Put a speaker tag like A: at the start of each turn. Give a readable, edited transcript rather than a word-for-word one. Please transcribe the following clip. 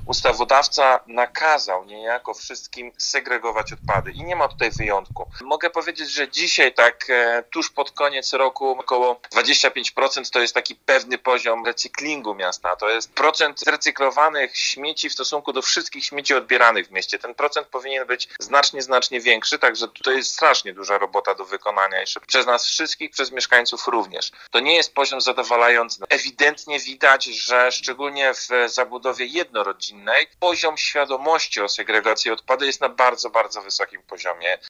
A: ustawodawca nakazał niejako wszystkim segregować odpady i nie ma tutaj wyjątku. Mogę powiedzieć, że dzisiaj tak tuż pod koniec roku około 25% to jest taki pewny poziom recyklingu miasta. To jest procent zrecyklowanych śmieci w stosunku do wszystkich śmieci odbieranych w mieście. Ten procent powinien być znacznie większy, także tutaj jest strasznie duża robota do wykonania jeszcze przez nas wszystkich, przez mieszkańców również. To nie jest poziom zadowalający. Ewidentnie widać, że szczególnie w zabudowie jednorodzinnej poziom świadomości o segregacji odpadu jest na bardzo wysokim poziomie.